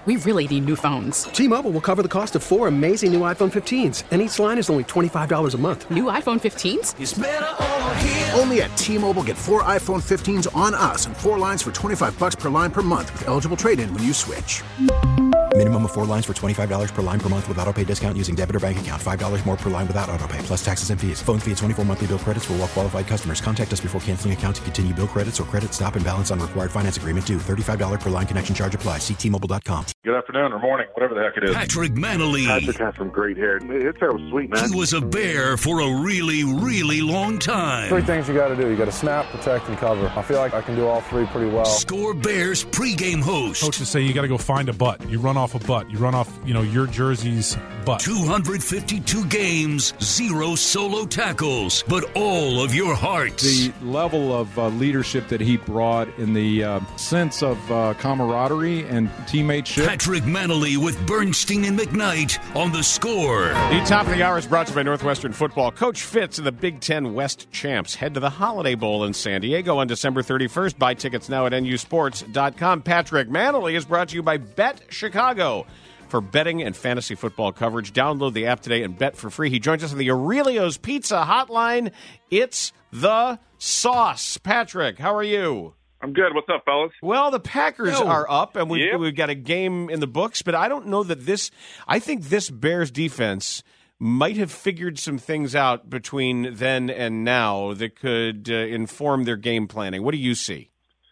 We really need new phones. T-Mobile will cover the cost of 4 amazing new iPhone 15s, and each line is only $25 a month. New iPhone 15s? It's better over here. Only at T-Mobile, get 4 iPhone 15s on us and 4 lines for $25 per line per month with eligible trade-in when you switch. Minimum of 4 lines for $25 per line per month with autopay discount using debit or bank account. $5 more per line without autopay, plus taxes and fees. Phone fee at 24 monthly bill credits for well-qualified customers. Contact us before canceling account to continue bill credits or credit stop and balance on required finance agreement due. $35 per line connection charge applies. See T-Mobile.com. Good afternoon or morning, whatever the heck it is. Patrick Manley. Patrick has some great hair. It's so sweet, man. He was a Bear for a really, really long time. 3 things you got to do. You got to snap, protect, and cover. I feel like I can do all 3 pretty well. Score Bears pregame host. Coaches say you got to go find a butt. You run off a butt. You run off, your jersey's butt. 252 games, 0 solo tackles, but all of your heart. The level of leadership that he brought in the sense of camaraderie and teammateship. Patrick Manley with Bernstein and McKnight on The Score. The top of the hour is brought to you by Northwestern Football. Coach Fitz and the Big Ten West champs head to the Holiday Bowl in San Diego on December 31st. Buy tickets now at nusports.com. Patrick Manley is brought to you by Bet Chicago. For betting and fantasy football coverage, download the app today and bet for free. He joins us on the Aurelio's Pizza Hotline. It's the Sauce. Patrick, how are you? I'm good. What's up, fellas? Well, the Packers are up, and we've got a game in the books, but I don't know that I think this Bears defense might have figured some things out between then and now that could inform their game planning. What do you see?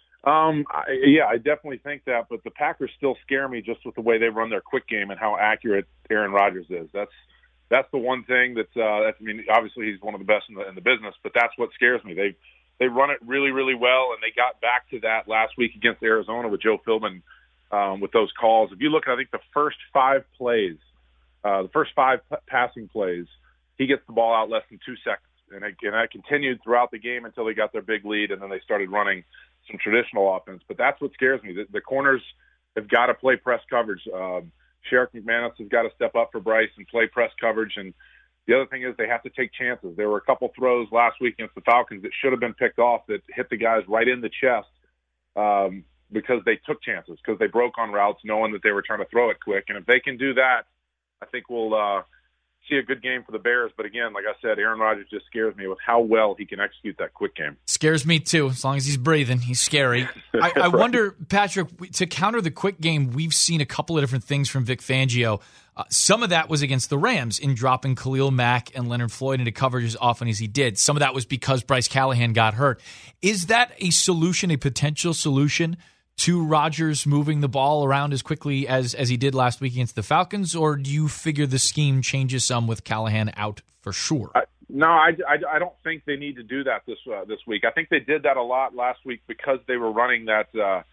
I definitely think that, but the Packers still scare me just with the way they run their quick game and how accurate Aaron Rodgers is. That's the one thing obviously he's one of the best in the business, but that's what scares me. They run it really, really well, and they got back to that last week against Arizona with Joe Philbin with those calls. If you look at, I think, the first 5 plays, the first 5 passing plays, he gets the ball out less than 2 seconds. And that continued throughout the game until they got their big lead, and then they started running some traditional offense. But that's what scares me. The corners have got to play press coverage. Sherrick McManus has got to step up for Bryce and play press coverage. And the other thing is they have to take chances. There were a couple throws last week against the Falcons that should have been picked off that hit the guys right in the chest because they took chances, because they broke on routes knowing that they were trying to throw it quick. And if they can do that, I think we'll see a good game for the Bears. But again, like I said, Aaron Rodgers just scares me with how well he can execute that quick game. Scares me too. As long as he's breathing, he's scary. I wonder, Patrick, to counter the quick game, we've seen a couple of different things from Vic Fangio. Some of that was against the Rams in dropping Khalil Mack and Leonard Floyd into coverage as often as he did. Some of that was because Bryce Callahan got hurt. Is that a solution, a potential solution to Rodgers moving the ball around as quickly as he did last week against the Falcons, or do you figure the scheme changes some with Callahan out for sure? No, I don't think they need to do that this week. I think they did that a lot last week because they were running that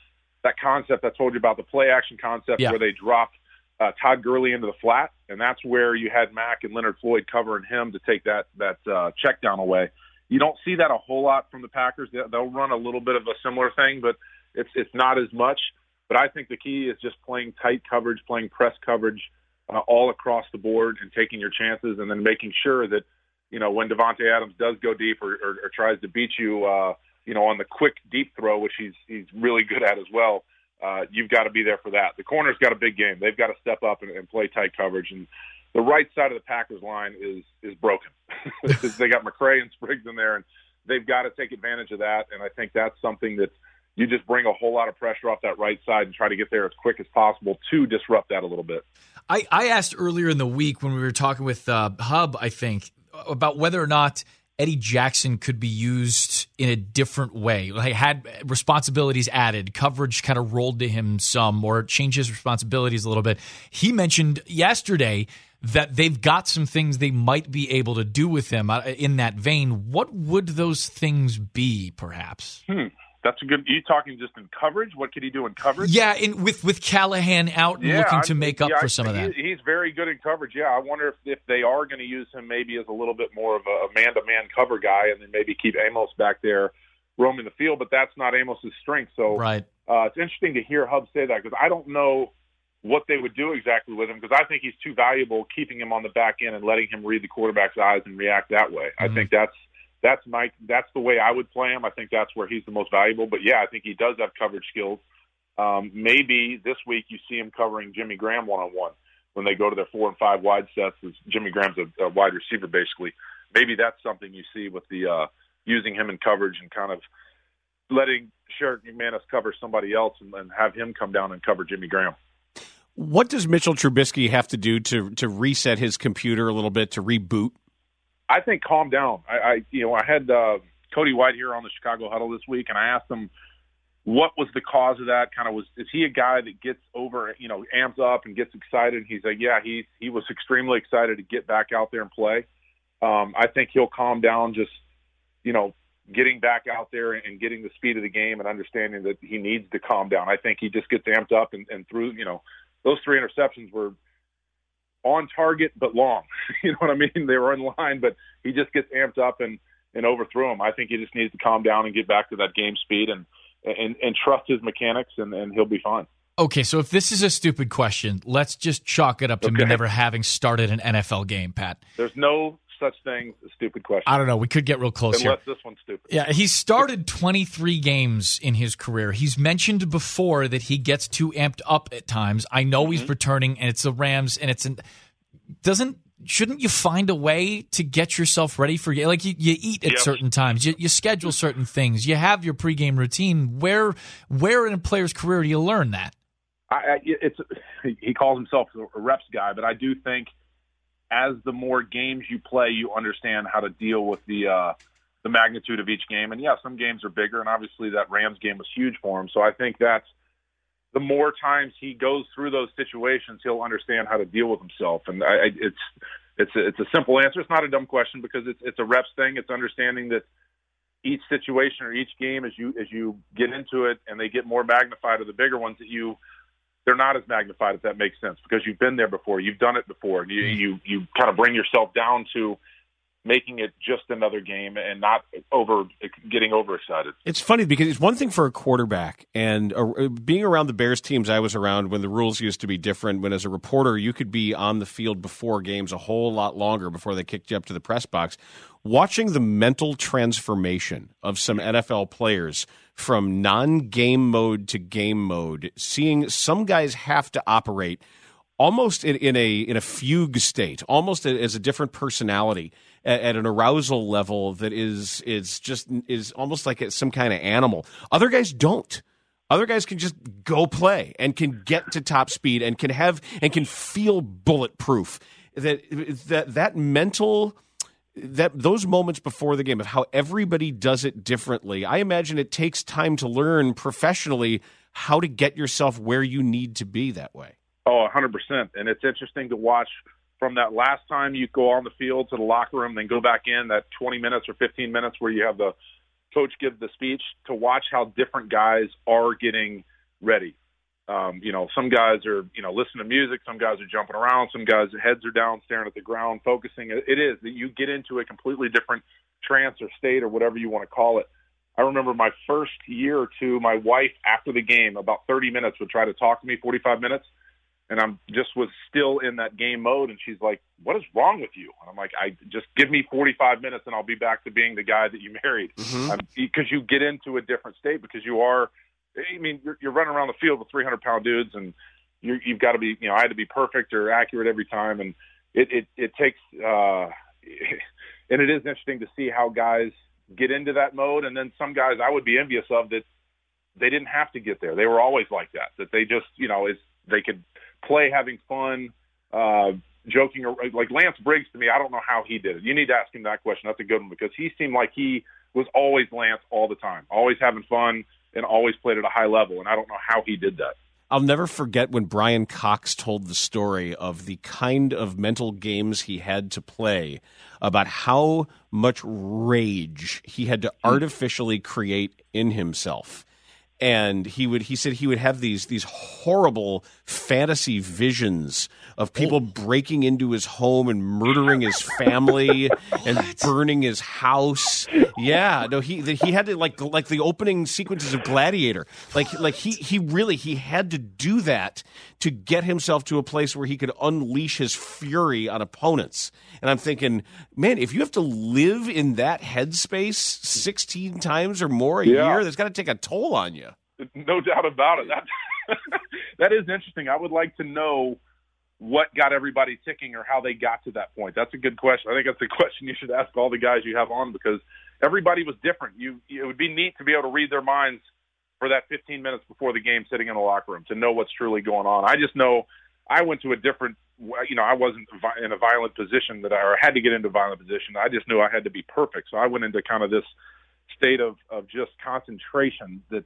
concept I told you about, the play action concept, where they dropped Todd Gurley into the flat, and that's where you had Mack and Leonard Floyd covering him to take that check down away. You don't see that a whole lot from the Packers. They'll run a little bit of a similar thing, but it's not as much. But I think the key is just playing tight coverage, playing press coverage all across the board, and taking your chances, and then making sure that when Davante Adams does go deep or tries to beat you, on the quick deep throw, which he's really good at as well. You've got to be there for that. The corner's got a big game. They've got to step up and play tight coverage. And the right side of the Packers line is broken. They got McCray and Spriggs in there, and they've got to take advantage of that. And I think that's something that you just bring a whole lot of pressure off that right side and try to get there as quick as possible to disrupt that a little bit. I asked earlier in the week when we were talking with Hub, I think, about whether or not Eddie Jackson could be used in a different way. Like, had responsibilities added, coverage kind of rolled to him some, or changed his responsibilities a little bit. He mentioned yesterday that they've got some things they might be able to do with him in that vein. What would those things be, perhaps? That's a good. Are you talking just in coverage? What could he do in coverage? Yeah, with Callahan out and looking to make up for some of that. He's very good in coverage. Yeah, I wonder if they are going to use him maybe as a little bit more of a man-to-man cover guy, and then maybe keep Amos back there roaming the field. But that's not Amos's strength. So right. It's interesting to hear Hub say that, because I don't know what they would do exactly with him, because I think he's too valuable keeping him on the back end and letting him read the quarterback's eyes and react that way. I think that's the way I would play him. I think that's where he's the most valuable. But yeah, I think he does have coverage skills. Maybe this week you see him covering Jimmy Graham one-on-one when they go to their 4 and 5 wide sets. Jimmy Graham's a wide receiver, basically. Maybe that's something you see with the using him in coverage and kind of letting Sherrick McManus cover somebody else and have him come down and cover Jimmy Graham. What does Mitchell Trubisky have to do to reset his computer a little bit, to reboot? I think calm down. I had Cody White here on the Chicago Huddle this week, and I asked him what was the cause of that. Is he a guy that gets over, amped up and gets excited? He's like, yeah, he was extremely excited to get back out there and play. I think he'll calm down, just, getting back out there and getting the speed of the game and understanding that he needs to calm down. I think he just gets amped up and through, those 3 interceptions were on target but long. You know what I mean? They were in line, but he just gets amped up and overthrew them. I think he just needs to calm down and get back to that game speed and trust his mechanics, and he'll be fine. Okay, so if this is a stupid question, let's just chalk it up to me never having started an NFL game, Pat. There's no such thing as a stupid question. I don't know. We could get real close Unless this one's stupid. Yeah, he started 23 games in his career. He's mentioned before that he gets too amped up at times. I know he's returning, and it's the Rams, and shouldn't you find a way to get yourself ready for you eat at certain times, you schedule certain things, you have your pregame routine. Where in a player's career do you learn that? He calls himself a reps guy, but I do think as the more games you play, you understand how to deal with the magnitude of each game. And some games are bigger, and obviously that Rams game was huge for him. So I think that's the more times he goes through those situations, he'll understand how to deal with himself. And it's a simple answer. It's not a dumb question because it's a reps thing. It's understanding that each situation or each game, as you get into it and they get more magnified, or the bigger ones they're not as magnified, if that makes sense, because you've been there before, you've done it before, and you kind of bring yourself down to making it just another game and not getting overexcited. It's funny because it's one thing for a quarterback, and being around the Bears teams I was around when the rules used to be different, when as a reporter you could be on the field before games a whole lot longer before they kicked you up to the press box. Watching the mental transformation of some NFL players from non-game mode to game mode, seeing some guys have to operate almost in a fugue state, almost as a different personality at an arousal level that is almost like some kind of animal. Other guys don't. Other guys can just go play and can get to top speed and can feel bulletproof. That mental. Those moments before the game of how everybody does it differently, I imagine it takes time to learn professionally how to get yourself where you need to be that way. Oh, 100%. And it's interesting to watch from that last time you go on the field to the locker room, then go back in, that 20 minutes or 15 minutes where you have the coach give the speech, to watch how different guys are getting ready. Some guys are, listening to music. Some guys are jumping around. Some guys' heads are down, staring at the ground, focusing. It is that you get into a completely different trance or state or whatever you want to call it. I remember my first year or two, my wife, after the game, about 30 minutes, would try to talk to me, 45 minutes. And was still in that game mode. And she's like, what is wrong with you? And I'm like, just give me 45 minutes and I'll be back to being the guy that you married. Because you get into a different state, because you're running around the field with 300-pound dudes, and you've got to be, I had to be perfect or accurate every time. And it takes, and it is interesting to see how guys get into that mode. And then some guys I would be envious of that they didn't have to get there. They were always like that they just, they could play having fun, joking. Like Lance Briggs, to me, I don't know how he did it. You need to ask him that question. That's a good one, because he seemed like he was always Lance all the time, always having fun, and always played at a high level, and I don't know how he did that. I'll never forget when Brian Cox told the story of the kind of mental games he had to play, about how much rage he had to artificially create in himself. And he said he would have these horrible fantasy visions of people breaking into his home and murdering his family and burning his house. Yeah, no, he had to like the opening sequences of Gladiator. He had to do that to get himself to a place where he could unleash his fury on opponents. And I'm thinking, man, if you have to live in that headspace 16 times or more a year, that's got to take a toll on you. No doubt about it. That is interesting. I would like to know what got everybody ticking or how they got to that point. That's a good question. I think that's a question you should ask all the guys you have on, because everybody was different. It would be neat to be able to read their minds for that 15 minutes before the game sitting in the locker room to know what's truly going on. I just know I went to a different, I wasn't in a violent position or had to get into a violent position. I just knew I had to be perfect. So I went into kind of this state of just concentration that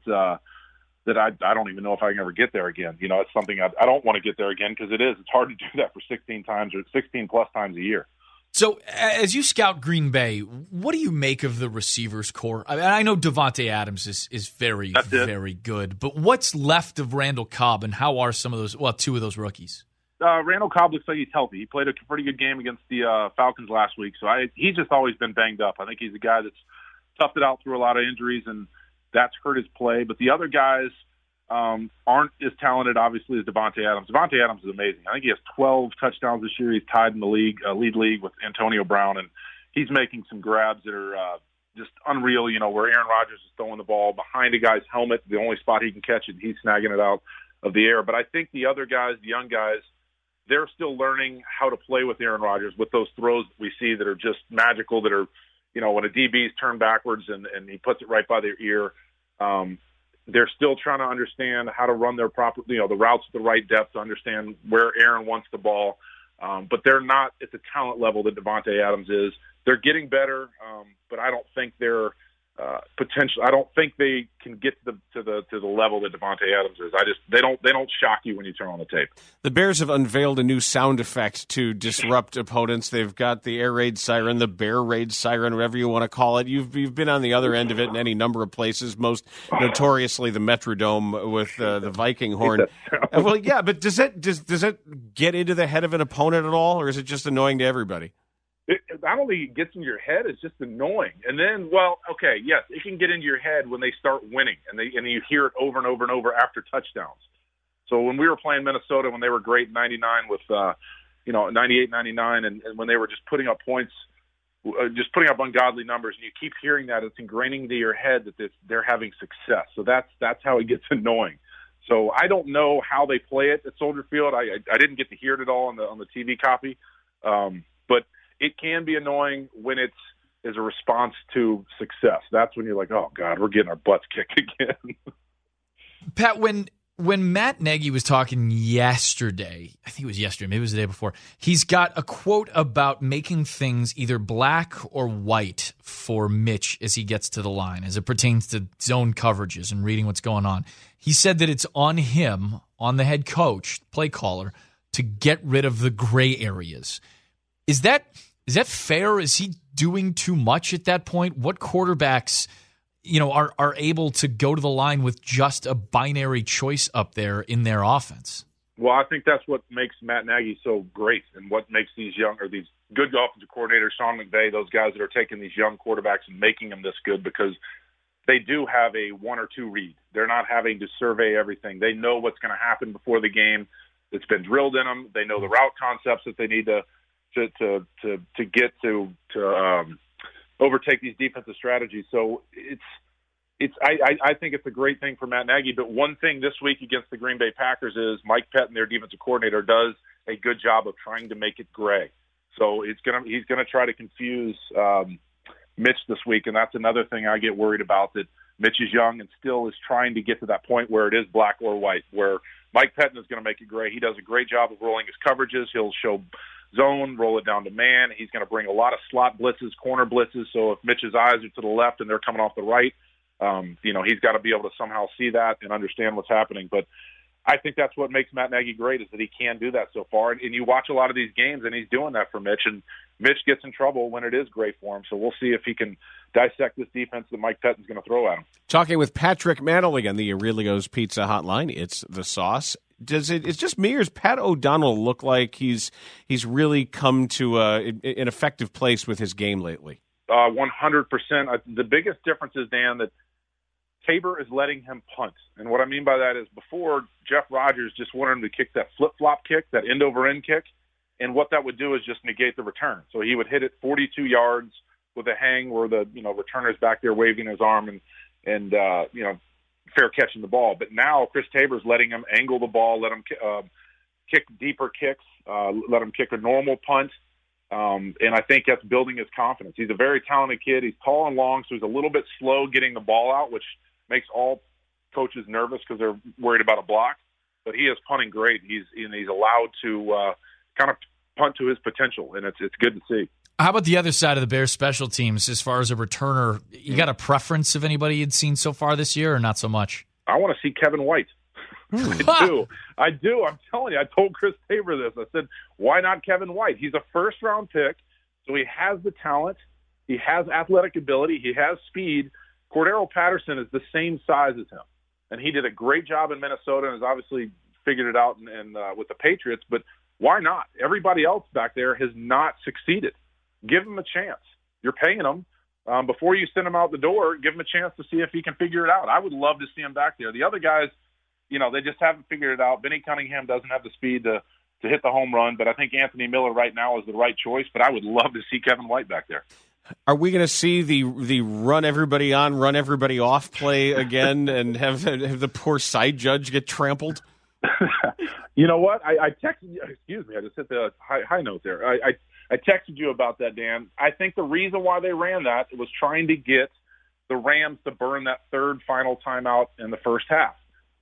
I don't even know if I can ever get there again. It's something I don't want to get there again, because it's hard to do that for 16 times or 16 plus times a year. So as you scout Green Bay, what do you make of the receivers core? I know Davante Adams is very, very good, but what's left of Randall Cobb, and how are some of those, two of those rookies? Randall Cobb looks like he's healthy. He played a pretty good game against the Falcons last week, so he's just always been banged up. I think he's a guy that's toughed it out through a lot of injuries, and that's hurt his play. But the other guys aren't as talented, obviously, as Davante Adams. Davante Adams is amazing. I think he has 12 touchdowns this year. He's tied in the lead league with Antonio Brown, and he's making some grabs that are just unreal, where Aaron Rodgers is throwing the ball behind a guy's helmet, the only spot he can catch it, he's snagging it out of the air. But I think the other guys, the young guys, they're still learning how to play with Aaron Rodgers, with those throws that we see that are just magical, that are, when a DB's turned backwards and he puts it right by their ear. They're still trying to understand how to run their proper, the routes at the right depth, to understand where Aaron wants the ball. But they're not at the talent level that Davante Adams is. They're getting better, but I don't think they're potential. I don't think they can get to the level that Davante Adams is. They don't shock you when you turn on the tape. The Bears have unveiled a new sound effect to disrupt opponents. They've got the air raid siren, the bear raid siren, whatever you want to call it. You've been on the other end of it in any number of places, most notoriously the Metrodome with the Viking horn. Well, yeah, but does it get into the head of an opponent at all, or is it just annoying to everybody? I don't think it gets into your head. It's just annoying. And then, yes, it can get into your head when they start winning, and you hear it over and over and over after touchdowns. So when we were playing Minnesota, when they were great in 99 with, 98, 99, and when they were just putting up points, just putting up ungodly numbers, and you keep hearing that, it's ingraining into your head that they're having success. So that's how it gets annoying. So I don't know how they play it at Soldier Field. I didn't get to hear it at all on the TV copy, but it can be annoying when it's as a response to success. That's when you're like, oh, God, we're getting our butts kicked again. Pat, when Matt Nagy was talking yesterday, I think it was yesterday, maybe it was the day before, he's got a quote about making things either black or white for Mitch as he gets to the line, as it pertains to zone coverages and reading what's going on. He said that it's on him, on the head coach, play caller, to get rid of the gray areas. Is that fair? Is he doing too much at that point? What quarterbacks, are able to go to the line with just a binary choice up there in their offense? Well, I think that's what makes Matt Nagy so great, and what makes these good offensive coordinators, Sean McVay, those guys that are taking these young quarterbacks and making them this good, because they do have a 1 or 2 read. They're not having to survey everything. They know what's going to happen before the game. It's been drilled in them. They know the route concepts that they need to get to overtake these defensive strategies. So I think it's a great thing for Matt Nagy. But one thing this week against the Green Bay Packers is Mike Pettin, their defensive coordinator, does a good job of trying to make it gray. So he's gonna try to confuse Mitch this week, and that's another thing I get worried about, that Mitch is young and still is trying to get to that point where it is black or white, where Mike Pettin is going to make it gray. He does a great job of rolling his coverages. He'll show zone, roll it down to man. He's going to bring a lot of slot blitzes, corner blitzes. So if Mitch's eyes are to the left and they're coming off the right, he's got to be able to somehow see that and understand what's happening. But I think that's what makes Matt Nagy great, is that he can do that so far. And you watch a lot of these games, and he's doing that for Mitch. And Mitch gets in trouble when it is great for him. So we'll see if he can dissect this defense that Mike Pettin's going to throw at him. Talking with Patrick Mantle again, the Aurelio's Pizza Hotline. It's the sauce. It's just me, or does Pat O'Donnell look like he's really come to an effective place with his game lately? 100%. The biggest difference is, Dan, that Tabor is letting him punt. And what I mean by that is, before, Jeff Rodgers just wanted him to kick that flip-flop kick, that end-over-end kick, and what that would do is just negate the return. So he would hit it 42 yards with a hang where the returner's back there waving his arm, and fair catching the ball. But now Chris Tabor's letting him angle the ball, let him kick deeper kicks, let him kick a normal punt. And I think that's building his confidence. He's a very talented kid. He's tall and long, so he's a little bit slow getting the ball out, which makes all coaches nervous because they're worried about a block. But he is punting great. He's allowed to kind of punt to his potential, and it's good to see. How about the other side of the Bears special teams as far as a returner? You got a preference of anybody you'd seen so far this year or not so much? I want to see Kevin White. I do. I'm telling you. I told Chris Tabor this. I said, why not Kevin White? He's a first-round pick, so he has the talent. He has athletic ability. He has speed. Cordero Patterson is the same size as him, and he did a great job in Minnesota and has obviously figured it out with the Patriots. But why not? Everybody else back there has not succeeded. Give him a chance. You're paying him. Before you send him out the door, give him a chance to see if he can figure it out. I would love to see him back there. The other guys, they just haven't figured it out. Benny Cunningham doesn't have the speed to hit the home run, but I think Anthony Miller right now is the right choice. But I would love to see Kevin White back there. Are we going to see the run everybody on, run everybody off play again and have the poor side judge get trampled? You know what? I texted you. Excuse me. I just hit the high note there. I texted you about that, Dan. I think the reason why they ran that was trying to get the Rams to burn that third final timeout in the first half.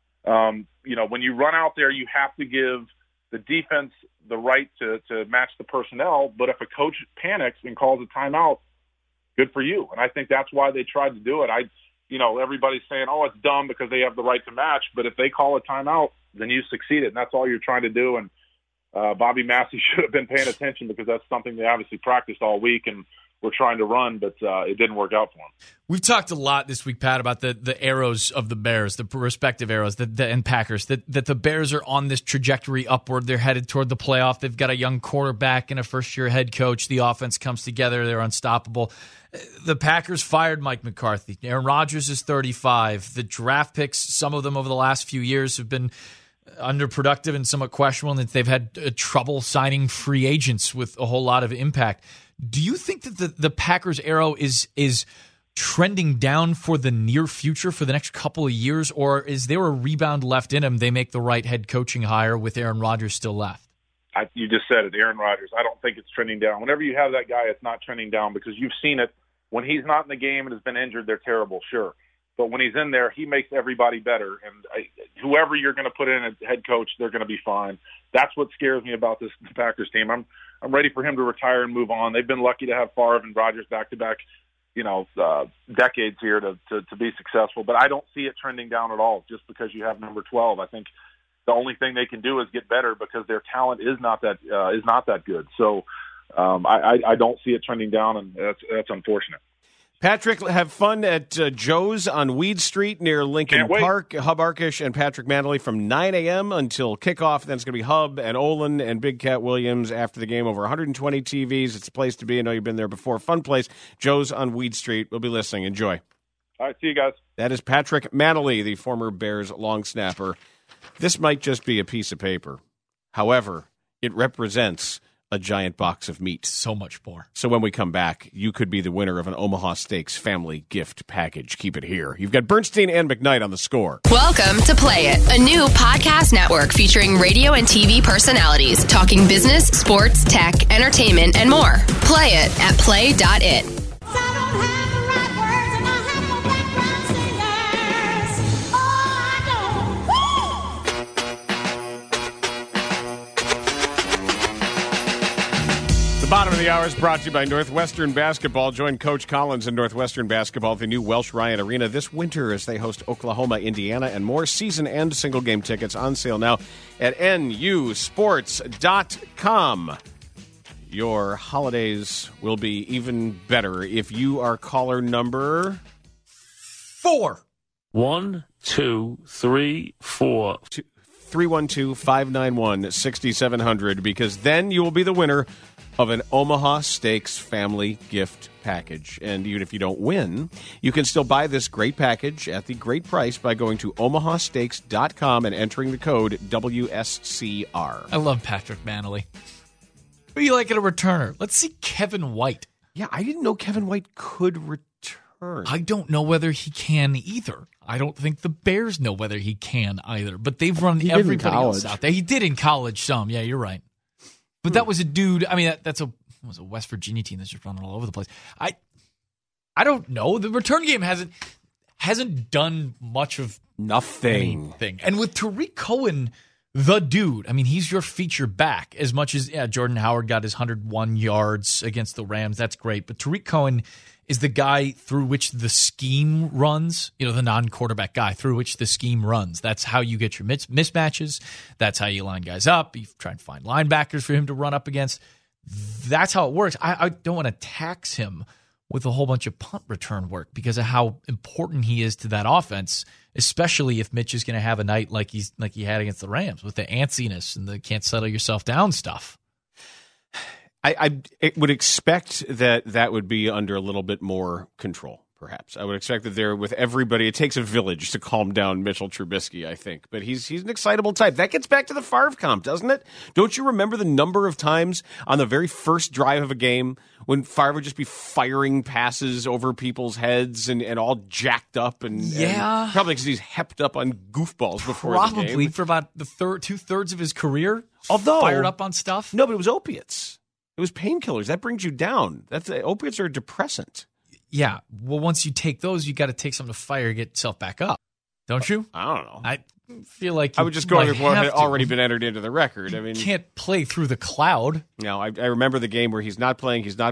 When you run out there, you have to give the defense the right to match the personnel. But if a coach panics and calls a timeout, good for you. And I think that's why they tried to do it. Everybody's saying, oh, it's dumb because they have the right to match. But if they call a timeout, then you succeeded. And that's all you're trying to do. And Bobby Massey should have been paying attention because that's something they obviously practiced all week and were trying to run, but it didn't work out for him. We've talked a lot this week, Pat, about the arrows of the Bears, the respective arrows and Packers, that the Bears are on this trajectory upward. They're headed toward the playoff. They've got a young quarterback and a first-year head coach. The offense comes together. They're unstoppable. The Packers fired Mike McCarthy. Aaron Rodgers is 35. The draft picks, some of them over the last few years have been underproductive and somewhat questionable, and they've had trouble signing free agents with a whole lot of impact. Do you think that the Packers' arrow is trending down for the near future for the next couple of years, or is there a rebound left in them? They make the right head coaching hire with Aaron Rodgers still left. You just said it, Aaron Rodgers. I don't think it's trending down. Whenever you have that guy, it's not trending down because you've seen it. When he's not in the game and has been injured, they're terrible, sure. But when he's in there, he makes everybody better. And whoever you're going to put in as head coach, they're going to be fine. That's what scares me about this Packers team. I'm ready for him to retire and move on. They've been lucky to have Favre and Rodgers back-to-back, decades here to be successful. But I don't see it trending down at all just because you have number 12. I think the only thing they can do is get better because their talent is not that good. So I don't see it trending down, and that's unfortunate. Patrick, have fun at Joe's on Weed Street near Lincoln Park. Hub Arkish and Patrick Manley from 9 a.m. until kickoff. Then it's going to be Hub and Olin and Big Cat Williams after the game. Over 120 TVs. It's a place to be. I know you've been there before. Fun place. Joe's on Weed Street. We'll be listening. Enjoy. All right. See you guys. That is Patrick Manley, the former Bears long snapper. This might just be a piece of paper. However, it represents a giant box of meat. So much more. So when we come back, you could be the winner of an Omaha Steaks family gift package. Keep it here. You've got Bernstein and McKnight on the Score. Welcome to Play It, a new podcast network featuring radio and TV personalities talking business, sports, tech, entertainment, and more. Play it at play.it. Bottom of the hour is brought to you by Northwestern Basketball. Join Coach Collins in Northwestern Basketball at the new Welsh Ryan Arena this winter as they host Oklahoma, Indiana, and more. Season and single game tickets on sale now at nusports.com. Your holidays will be even better if you are caller number 4. 1, 2, 3, 4. 312-591-6700, because then you will be the winner of an Omaha Steaks family gift package. And even if you don't win, you can still buy this great package at the great price by going to omahasteaks.com and entering the code WSCR. I love Patrick Manley. Who do you like at a returner? Let's see Kevin White. Yeah, I didn't know Kevin White could return. I don't know whether he can either. I don't think the Bears know whether he can either, but they've run everybody else out there. He did in college some. Yeah, you're right. But that was a dude. I mean, that was a West Virginia team that's just running all over the place. I don't know. The return game hasn't done much of nothing. And with Tariq Cohen, the dude, I mean, he's your feature back as much as Jordan Howard got his 101 yards against the Rams. That's great. But Tariq Cohen is the guy through which the scheme runs, the non-quarterback guy through which the scheme runs. That's how you get your mismatches. That's how you line guys up. You try and find linebackers for him to run up against. That's how it works. I don't want to tax him with a whole bunch of punt return work because of how important he is to that offense, especially if Mitch is going to have a night like he had against the Rams with the antsiness and the can't settle yourself down stuff. I would expect that would be under a little bit more control, perhaps. I would expect that there, with everybody, it takes a village to calm down Mitchell Trubisky, I think. But he's an excitable type. That gets back to the Favre comp, doesn't it? Don't you remember the number of times on the very first drive of a game when Favre would just be firing passes over people's heads and all jacked up? And probably because he's hepped up on goofballs before the game. Probably for about the 2/3 of his career, fired up on stuff. No, but it was opiates. It was painkillers. That brings you down. Opiates are a depressant. Yeah. Well, once you take those, you got to take something to fire to get yourself back up. Don't you? I don't know. I feel like I would just go with what had already been entered into the record. You can't play through the cloud. No, I remember the game where he's not playing. Oh, he's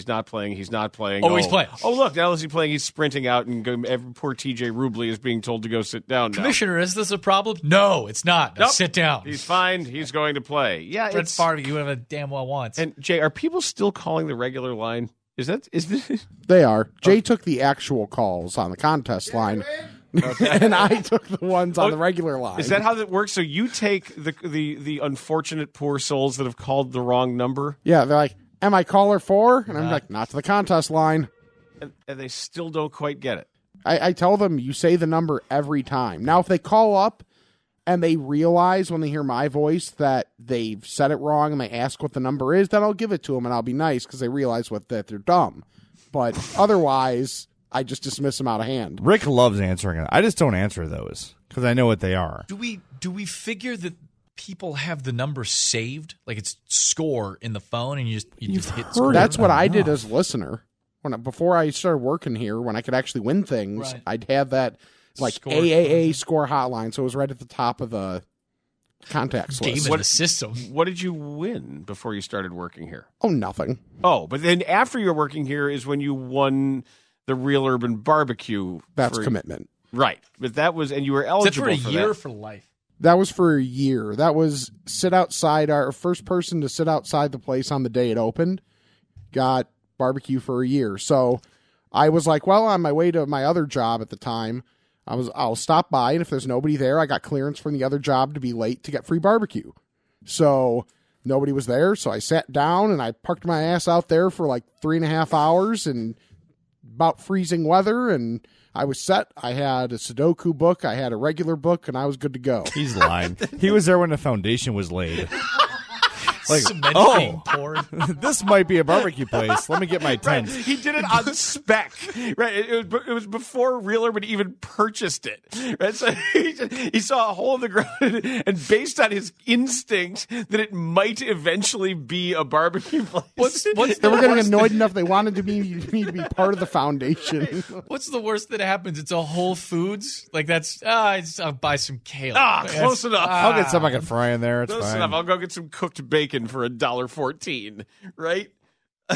playing. Oh, he's playing. Oh, look, now is he playing? He's sprinting out, and poor TJ Rubley is being told to go sit down now. Commissioner, is this a problem? No, it's not. Nope. Sit down. He's fine. He's going to play. Yeah, Brett Favre, you have a damn well wants. And Jay, are people still calling the regular line? Is this? They are. Jay took the actual calls on the contest line. And I took the ones on the regular line. Is that how that works? So you take the unfortunate poor souls that have called the wrong number? Yeah, they're like, am I caller 4? And I'm like, not to the contest line. And they still don't quite get it. I tell them, you say the number every time. Now, if they call up and they realize when they hear my voice that they've said it wrong and they ask what the number is, then I'll give it to them and I'll be nice because they realize that they're dumb. But otherwise, I just dismiss them out of hand. Rick loves answering it. I just don't answer those because I know what they are. Do we figure that people have the number saved, like it's score in the phone, and you just hit score? That's what I did as a listener before I started working here. When I could actually win things, right. I'd have that score AAA score hotline, so it was right at the top of the contacts list. Game in the system. What did you win before you started working here? Oh, nothing. Oh, but then after you're working here is when you won the Real Urban Barbecue. That's commitment. Right. But that was, and you were eligible for a year or for life? That was for a year. That was sit outside. Our first person to sit outside the place on the day it opened got barbecue for a year. So I was like, well, on my way to my other job at the time, I'll stop by, and if there's nobody there, I got clearance from the other job to be late to get free barbecue. So nobody was there, so I sat down and I parked my ass out there for like 3.5 hours and about freezing weather, and I was set. I had a Sudoku book, I had a regular book, and I was good to go. He's lying. He was there when the foundation was laid. Like, cement being poured. This might be a barbecue place. Let me get my tent. Right. He did it on spec. Right. It was before Real Urban even purchased it. Right. So he saw a hole in the ground, and based on his instinct that it might eventually be a barbecue place. They were getting annoyed enough they wanted me to be part of the foundation. What's the worst that happens? It's a Whole Foods. Like that's I'll buy some kale. Close enough. I'll get something I can fry in there. It's close fine. enough. I'll go get some cooked bacon for $1.14, right? I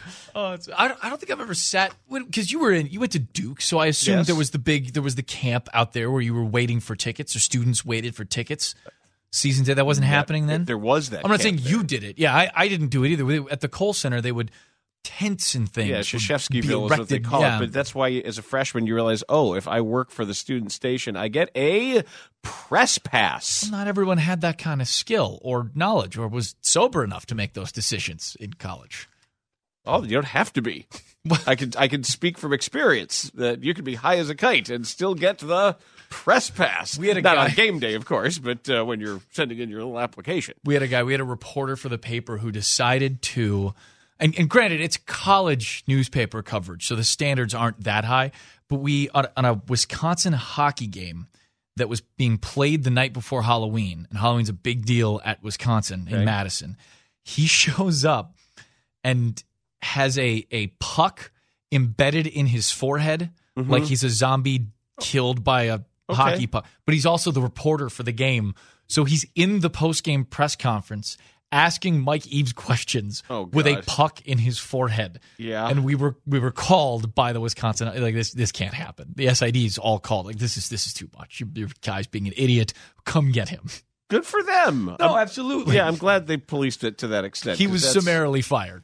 don't think I've ever sat because you went to Duke, so I assumed there was the camp out there where you were waiting for tickets, or students waited for tickets. Season day, that wasn't happening then. There was that. I'm not saying you did it. Yeah, I didn't do it either. At the Kohl Center, they would tents and things. Yeah, Krzyzewskiville is what they call it. But that's why, as a freshman, you realize, if I work for the student station, I get a press pass. Well, not everyone had that kind of skill or knowledge or was sober enough to make those decisions in college. Oh, you don't have to be. I can speak from experience that you can be high as a kite and still get the press pass. We had a Not guy on game day, of course, but when you're sending in your little application. We had a reporter for the paper who decided to. And granted, it's college newspaper coverage, so the standards aren't that high. but we on a Wisconsin hockey game that was being played the night before Halloween, and Halloween's a big deal at Wisconsin in Madison. He shows up and has a puck embedded in his forehead, like he's a zombie killed by a hockey puck. But he's also the reporter for the game, so he's in the post-game press conference asking Mike Eaves questions with a puck in his forehead. Yeah. And we were called by the Wisconsin, like, this can't happen. The SIDs all called, like, this is too much. Your guy's being an idiot. Come get him. Good for them. No, absolutely. Yeah, I'm glad they policed it to that extent. He was summarily fired.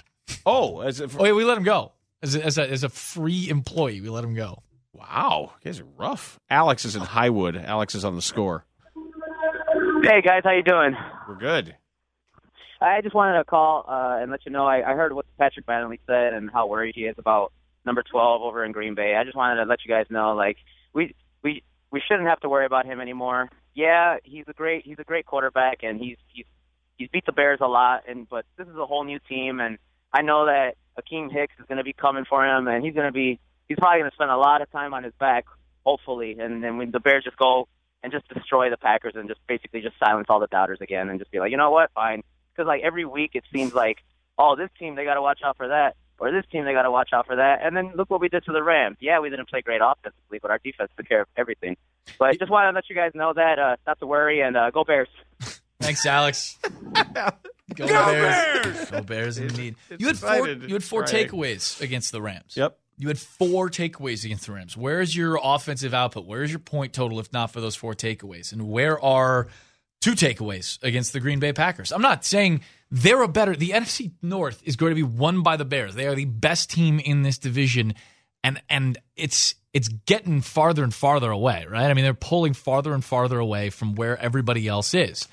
We let him go. As a free employee, we let him go. Wow. You guys are rough. Alex is in Highwood. Alex is on the score. Hey, guys. How you doing? We're good. I just wanted to call and let you know I heard what Patrick Mattingly said and how worried he is about number 12 over in Green Bay. I just wanted to let you guys know, like, we shouldn't have to worry about him anymore. Yeah, he's a great quarterback, and he's beat the Bears a lot, but this is a whole new team, and I know that Akeem Hicks is going to be coming for him, and he's probably going to spend a lot of time on his back, hopefully, and then when the Bears just go and just destroy the Packers and just basically just silence all the doubters again and just be like, you know what, fine. Because, like, every week it seems like, oh, this team, they got to watch out for that, or this team, they got to watch out for that. And then look what we did to the Rams. Yeah, we didn't play great offensively, but our defense took care of everything. But I just wanted to let you guys know that, not to worry, and go Bears. Thanks, Alex. Go Bears. Go Bears indeed. You had four takeaways against the Rams. Yep. You had 4 takeaways against the Rams. Where is your offensive output? Where is your point total, if not for those 4 takeaways? And where are 2 takeaways against the Green Bay Packers? I'm not saying the NFC North is going to be won by the Bears. They are the best team in this division, and it's getting farther and farther away, right? I mean, they're pulling farther and farther away from where everybody else is.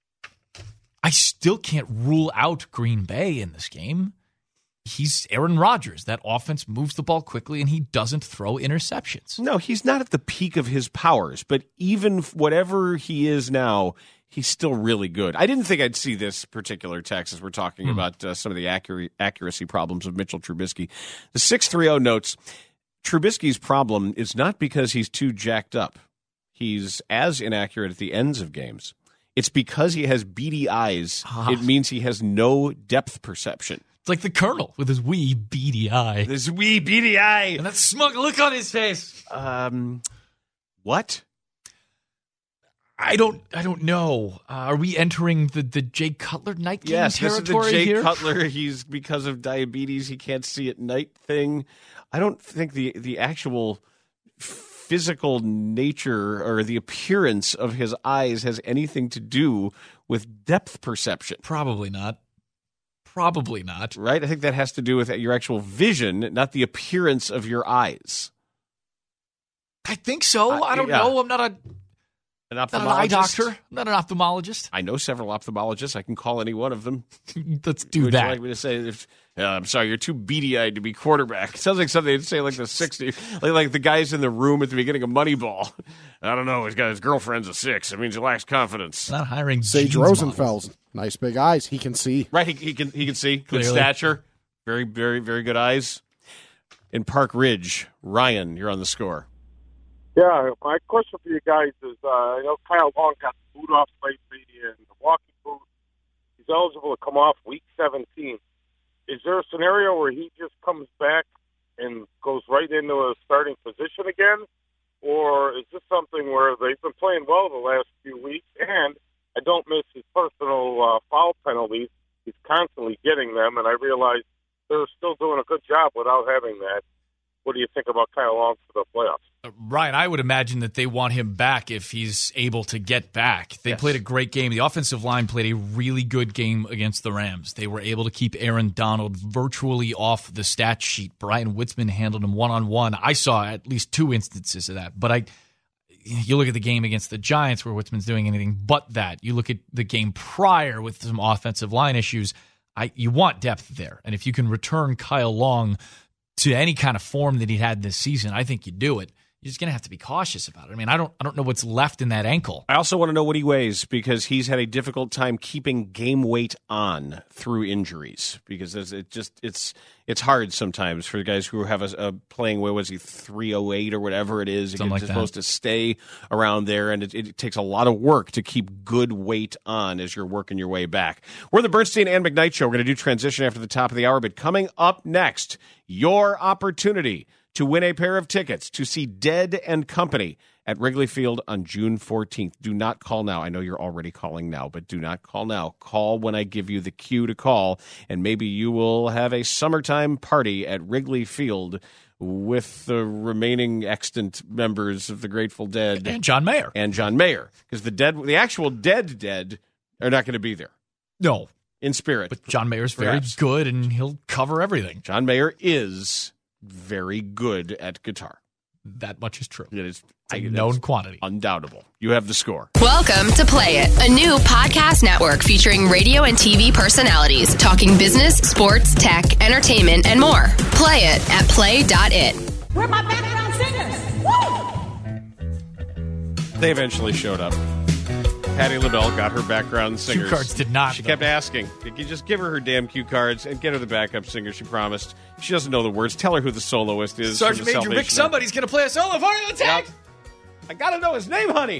I still can't rule out Green Bay in this game. He's Aaron Rodgers. That offense moves the ball quickly, and he doesn't throw interceptions. No, he's not at the peak of his powers, but even whatever he is now, he's still really good. I didn't think I'd see this particular text as we're talking about some of the accuracy problems of Mitchell Trubisky. The 630 notes, Trubisky's problem is not because he's too jacked up. He's as inaccurate at the ends of games. It's because he has beady eyes. It means he has no depth perception. It's like the Colonel with his wee beady eye. This wee beady eye. And that smug look on his face. What? I don't know. Are we entering the Jay Cutler night game territory this is the Jay here? Cutler, he's because of diabetes, he can't see at night thing. I don't think the actual physical nature or the appearance of his eyes has anything to do with depth perception. Probably not. Right? I think that has to do with your actual vision, not the appearance of your eyes. I think so. I don't know. I'm not an eye doctor. I'm not an ophthalmologist. I know several ophthalmologists. I can call any one of them. Let's do Would that. you like me to say, I'm sorry, you're too beady-eyed to be quarterback. It sounds like something they'd say like the 60s, like the guys in the room at the beginning of Moneyball. I don't know. He's got his girlfriend's a 6. It means he lacks confidence. Not hiring Sage Rosenfels. Nice big eyes. He can see. Right. He can see. Good Clearly. stature. Very, very, very good eyes. In Park Ridge, Ryan, you're on the score. Yeah, my question for you guys is, I know Kyle Long got the boot off lately in the walking boot. He's eligible to come off week 17. Is there a scenario where he just comes back and goes right into a starting position again? Or is this something where they've been playing well the last few weeks, and I don't miss his personal foul penalties. He's constantly getting them, and I realize they're still doing a good job without having that. What do you think about Kyle Long for the playoffs? Ryan, I would imagine that they want him back if he's able to get back. They played a great game. The offensive line played a really good game against the Rams. They were able to keep Aaron Donald virtually off the stat sheet. Brian Witzman handled him one-on-one. I saw at least 2 instances of that. But you look at the game against the Giants where Witzman's doing anything but that. You look at the game prior with some offensive line issues. You want depth there. And if you can return Kyle Long to any kind of form that he had this season, I think you do it. you're just going to have to be cautious about it. I mean, I don't know what's left in that ankle. I also want to know what he weighs because he's had a difficult time keeping game weight on through injuries because it's hard sometimes for guys who have a playing weight. Was he 308 or whatever it is? You're supposed to stay around there, and it takes a lot of work to keep good weight on as you're working your way back. We're the Bernstein and McKnight Show. We're going to do transition after the top of the hour, but coming up next, your opportunity to win a pair of tickets to see Dead and Company at Wrigley Field on June 14th. Do not call now. I know you're already calling now, but do not call now. Call when I give you the cue to call, and maybe you will have a summertime party at Wrigley Field with the remaining extant members of the Grateful Dead. And John Mayer. Because the actual dead are not going to be there. No. In spirit. But John Mayer's very good, and he'll cover everything. John Mayer is very good at guitar. That much is true. It is a known quantity. Undoubtable. You have the score. Welcome to Play It, a new podcast network featuring radio and TV personalities talking business, sports, tech, entertainment, and more. Play it at play.it. Where are my background singers? Woo! They eventually showed up. Patti LaBelle got her background singers. Cue cards did not. She kept asking, "Can you just give her damn cue cards and get her the backup singer?" She promised. She doesn't know the words. Tell her who the soloist is. Sergeant Major Rick somebody's going to play a solo for you. Yep. I got to know his name, honey.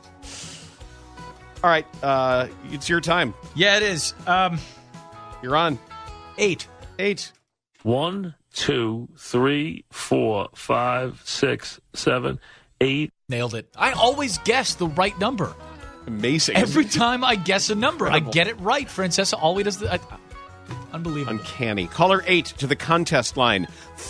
All right. It's your time. Yeah, it is. You're on. 8. 1, 2, 3, 4, 5, 6, 7, 8. Nailed it. I always guess the right number. Amazing. Every time I guess a number, incredible. I get it right. Francesa always does the... Unbelievable. Uncanny. Caller 8 to the contest line.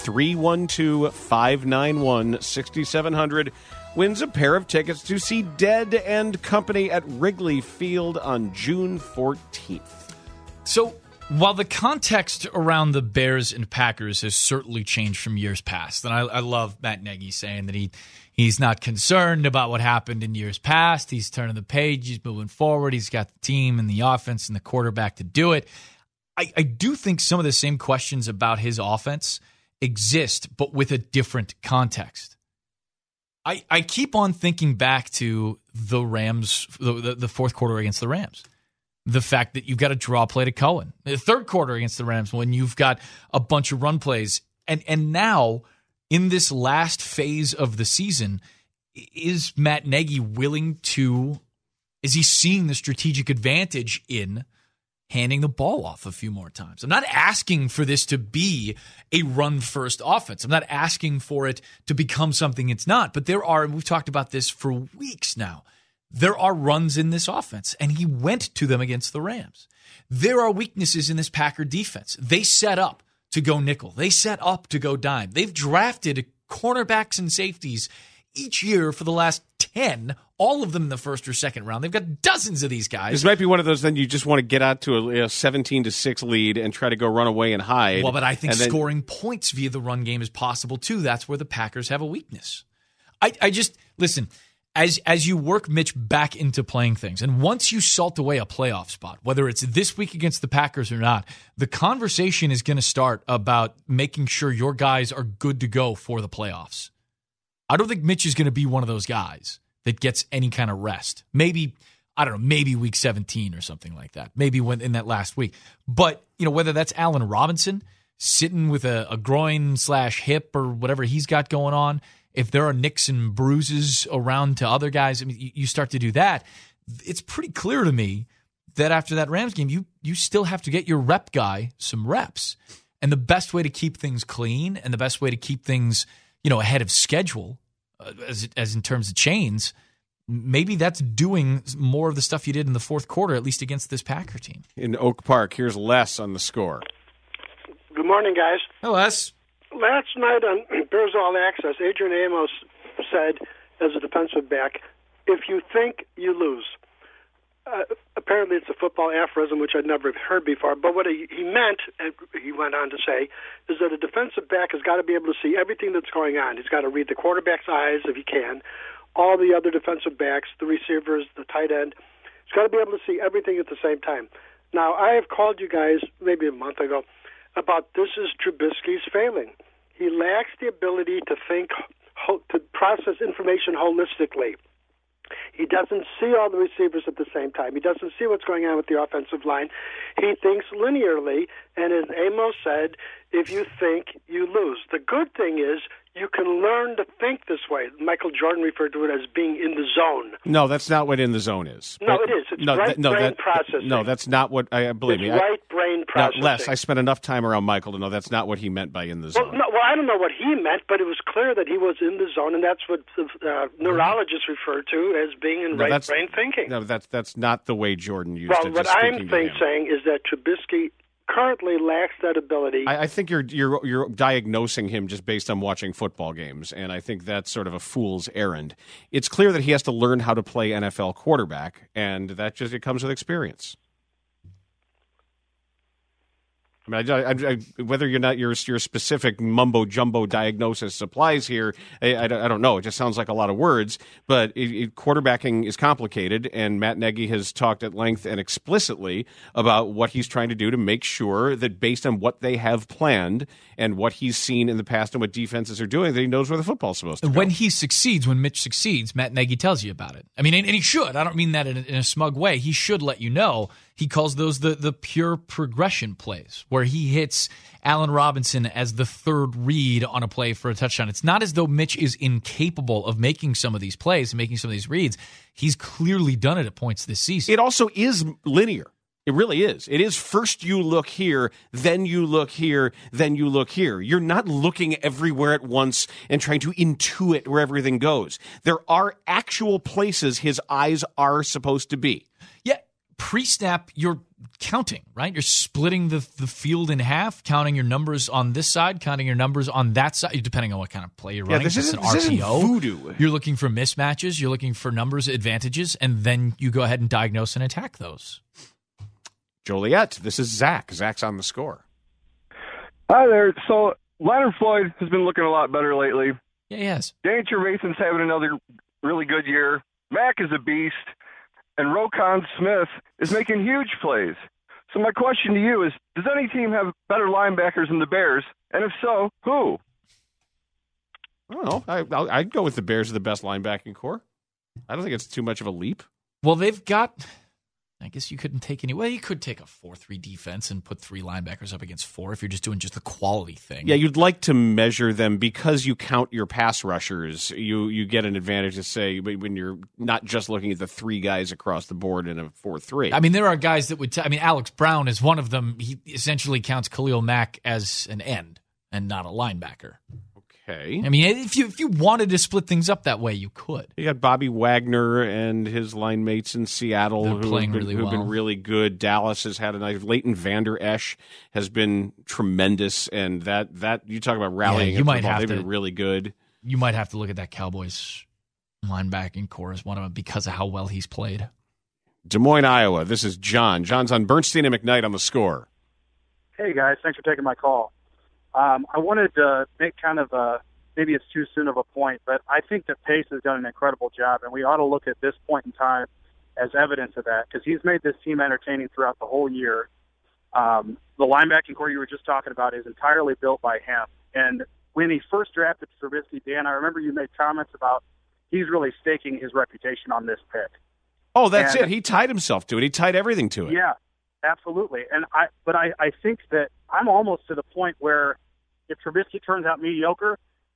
312-591-6700 wins a pair of tickets to see Dead and Company at Wrigley Field on June 14th. So, while the context around the Bears and Packers has certainly changed from years past, and I love Matt Nagy saying that he's not concerned about what happened in years past. He's turning the page. He's moving forward. He's got the team and the offense and the quarterback to do it. I do think some of the same questions about his offense exist, but with a different context. I keep on thinking back to the Rams, the fourth quarter against the Rams. The fact that you've got a draw play to Cohen. The third quarter against the Rams when you've got a bunch of run plays. And now, in this last phase of the season, is Matt Nagy is he seeing the strategic advantage in handing the ball off a few more times? I'm not asking for this to be a run-first offense. I'm not asking for it to become something it's not. But there are, and we've talked about this for weeks now, there are runs in this offense, and he went to them against the Rams. There are weaknesses in this Packer defense. They set up to go nickel. They set up to go dime. They've drafted cornerbacks and safeties each year for the last 10, all of them in the first or second round. They've got dozens of these guys. This might be one of those, then you just want to get out to a 17-6 lead and try to go run away and hide. Well, but I think scoring points via the run game is possible too. That's where the Packers have a weakness. I just, listen, as you work Mitch back into playing things, and once you salt away a playoff spot, whether it's this week against the Packers or not, the conversation is going to start about making sure your guys are good to go for the playoffs. I don't think Mitch is going to be one of those guys that gets any kind of rest. Maybe, I don't know, maybe week 17 or something like that. Maybe when in that last week. But, whether that's Allen Robinson sitting with a groin/hip or whatever he's got going on, if there are nicks and bruises around to other guys, I mean, you start to do that. It's pretty clear to me that after that Rams game, you still have to get your rep guy some reps. And the best way to keep things clean and the best way to keep things, ahead of schedule, as in terms of chains, maybe that's doing more of the stuff you did in the fourth quarter, at least against this Packer team. In Oak Park, here's Les on the score. Good morning, guys. Hello, Les. Last night on Bears All Access, Adrian Amos said, as a defensive back, if you think, you lose. Apparently it's a football aphorism, which I'd never heard before, but what he meant, and he went on to say, is that a defensive back has got to be able to see everything that's going on. He's got to read the quarterback's eyes, if he can, all the other defensive backs, the receivers, the tight end. He's got to be able to see everything at the same time. Now, I have called you guys maybe a month ago about this is Trubisky's failing. He lacks the ability to think to process information holistically. He doesn't see all the receivers at the same time. He doesn't see what's going on with the offensive line. He thinks linearly, and as Amos said, if you think, you lose. The good thing is you can learn to think this way. Michael Jordan referred to it as being in the zone. No, that's not what in the zone is. No, it is. It's brain processing. No, that's not what I believe. It's right brain processing. Les, I spent enough time around Michael to know that's not what he meant by in the zone. Well, I don't know what he meant, but it was clear that he was in the zone, and that's what neurologists refer to as being in right brain thinking. No, that's not the way Jordan used it. Well, what I'm saying is that Trubisky currently lacks that ability. I think you're diagnosing him just based on watching football games, and I think that's sort of a fool's errand. It's clear that he has to learn how to play NFL quarterback, and that it comes with experience. I mean, whether your specific mumbo jumbo diagnosis applies here, I don't know. It just sounds like a lot of words. But quarterbacking is complicated, and Matt Nagy has talked at length and explicitly about what he's trying to do to make sure that based on what they have planned and what he's seen in the past and what defenses are doing, that he knows where the football's supposed to go. When he succeeds, when Mitch succeeds, Matt Nagy tells you about it. I mean, and he should. I don't mean that in a smug way. He should let you know. He calls those the pure progression plays, where he hits Allen Robinson as the third read on a play for a touchdown. It's not as though Mitch is incapable of making some of these plays and making some of these reads. He's clearly done it at points this season. It also is linear. It really is. It is first you look here, then you look here, then you look here. You're not looking everywhere at once and trying to intuit where everything goes. There are actual places his eyes are supposed to be. Yeah. Pre-snap, you're counting, right? You're splitting the field in half, counting your numbers on this side, counting your numbers on that side, depending on what kind of play you're running. This isn't voodoo. You're looking for mismatches, you're looking for numbers, advantages, and then you go ahead and diagnose and attack those. Joliet, this is Zach. Zach's on the score. Hi there. So Leonard Floyd has been looking a lot better lately. Yeah, he has. Danny Trevathan's having another really good year. Mack is a beast. And Roquan Smith is making huge plays. So my question to you is, does any team have better linebackers than the Bears? And if so, who? I don't know. I'd go with the Bears as the best linebacking core. I don't think it's too much of a leap. Well, they've got... I guess you couldn't take any... Well, you could take a 4-3 defense and put 3 linebackers up against 4 if you're just doing just the quality thing. Yeah, you'd like to measure them because you count your pass rushers. You get an advantage to say when you're not just looking at the 3 guys across the board in a 4-3. I mean, there are guys that would... Alex Brown is one of them. He essentially counts Khalil Mack as an end and not a linebacker. Okay. I mean, if you wanted to split things up that way, you could. You got Bobby Wagner and his line mates in Seattle who've been really good. Dallas has had a nice. Leighton Vander Esch has been tremendous, and that you talk about rallying. You might have they've been really good. You might have to look at that Cowboys linebacking core as one of them because of how well he's played. Des Moines, Iowa. This is John. John's on Bernstein and McKnight on the score. Hey guys, thanks for taking my call. I wanted to make kind of maybe it's too soon of a point, but I think that Pace has done an incredible job, and we ought to look at this point in time as evidence of that because he's made this team entertaining throughout the whole year. The linebacking core you were just talking about is entirely built by him. And when he first drafted Trubisky, Dan, I remember you made comments about he's really staking his reputation on this pick. Oh, that's it. He tied himself to it. He tied everything to it. Yeah, absolutely. And I think that I'm almost to the point where if Trubisky turns out mediocre,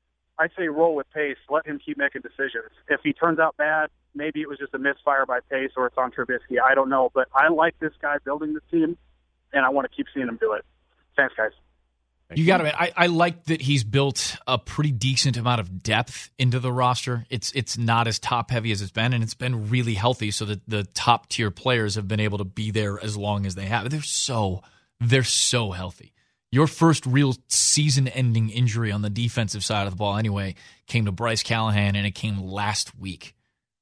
I say roll with Pace. Let him keep making decisions. If he turns out bad, maybe it was just a misfire by Pace or it's on Trubisky. I don't know. But I like this guy building the team, and I want to keep seeing him do it. Thanks, guys. You got to. I like that he's built a pretty decent amount of depth into the roster. It's not as top heavy as it's been, and it's been really healthy. So that the top tier players have been able to be there as long as they have. They're so healthy. Your first real season-ending injury on the defensive side of the ball, anyway, came to Bryce Callahan, and it came last week.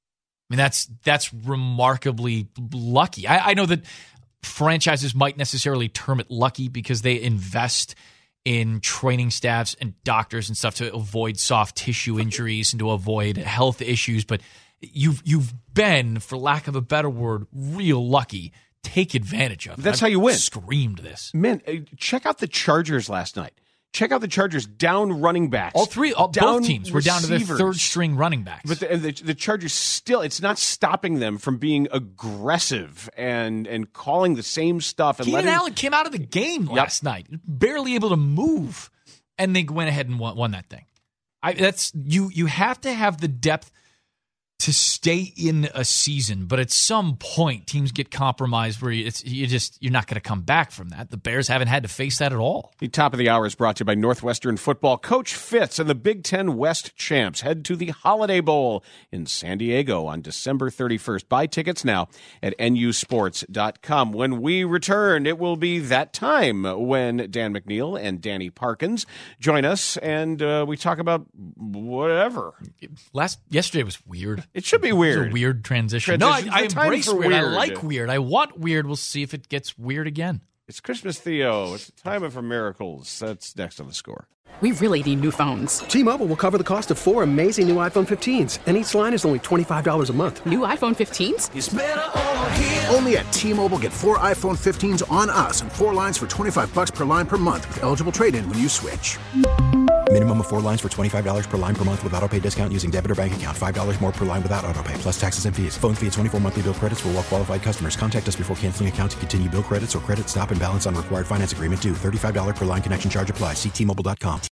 I mean, that's remarkably lucky. I know that franchises might necessarily term it lucky because they invest in training staffs and doctors and stuff to avoid soft tissue injuries and to avoid health issues. But you've been, for lack of a better word, real lucky. Take advantage of it. That's how you win. Screamed this. Man, check out the Chargers last night. Check out the Chargers down running backs. Both teams were down to their receivers. third-string running backs. But the Chargers still, it's not stopping them from being aggressive and calling the same stuff. And Keenan Allen came out of the game last night, barely able to move, and they went ahead and won that thing. You have to have the depth to stay in a season, but at some point teams get compromised where you're not going to come back from that. The Bears haven't had to face that at all. The top of the hour is brought to you by Northwestern Football. Coach Fitz and the Big Ten West champs head to the Holiday Bowl in San Diego on December 31st. Buy tickets now at nusports.com. When we return, it will be that time when Dan McNeil and Danny Parkins join us, and we talk about whatever. Yesterday was weird. It should be weird. It's a weird transition. No, I embrace weird. I like weird. I want weird. We'll see if it gets weird again. It's Christmas, Theo. It's the time for miracles. That's next on The Score. We really need new phones. T-Mobile will cover the cost of 4 amazing new iPhone 15s, and each line is only $25 a month. New iPhone 15s? It's better over here. Only at T-Mobile, get 4 iPhone 15s on us and 4 lines for $25 per line per month with eligible trade-in when you switch. Minimum of 4 lines for $25 per line per month with autopay discount using debit or bank account. $5 more per line without autopay, plus taxes and fees. Phone fee at 24 monthly bill credits for well-qualified customers. Contact us before canceling account to continue bill credits or credit stop and balance on required finance agreement due. $35 per line connection charge applies. See T-Mobile.com.